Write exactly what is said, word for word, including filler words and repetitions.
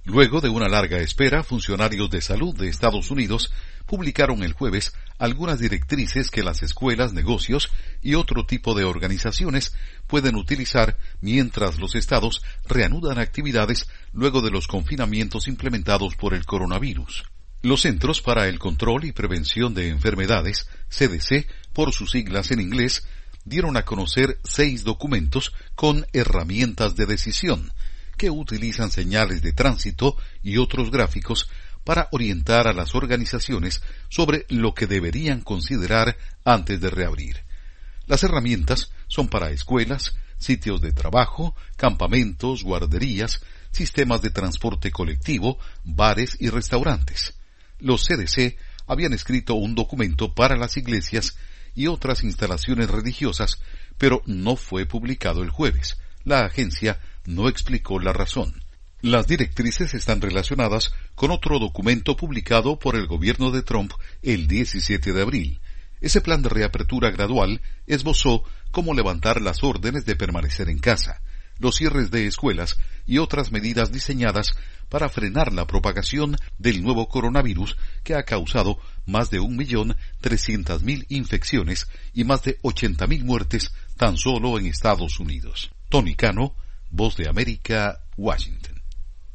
Luego de una larga espera, funcionarios de salud de Estados Unidos publicaron el jueves algunas directrices que las escuelas, negocios y otro tipo de organizaciones pueden utilizar mientras los estados reanudan actividades luego de los confinamientos implementados por el coronavirus. Los Centros para el Control y Prevención de Enfermedades, C D C, por sus siglas en inglés, dieron a conocer seis documentos con herramientas de decisión, que utilizan señales de tránsito y otros gráficos para orientar a las organizaciones sobre lo que deberían considerar antes de reabrir. Las herramientas son para escuelas, sitios de trabajo, campamentos, guarderías, sistemas de transporte colectivo, bares y restaurantes. Los C D C habían escrito un documento para las iglesias y otras instalaciones religiosas, pero no fue publicado el jueves. La agencia no explicó la razón. Las directrices están relacionadas con otro documento publicado por el gobierno de Trump el diecisiete de abril. Ese plan de reapertura gradual esbozó cómo levantar las órdenes de permanecer en casa, los cierres de escuelas y otras medidas diseñadas para frenar la propagación del nuevo coronavirus que ha causado más de un millón trescientas mil infecciones y más de ochenta mil muertes tan solo en Estados Unidos. Tony Cano, Voz de América, Washington.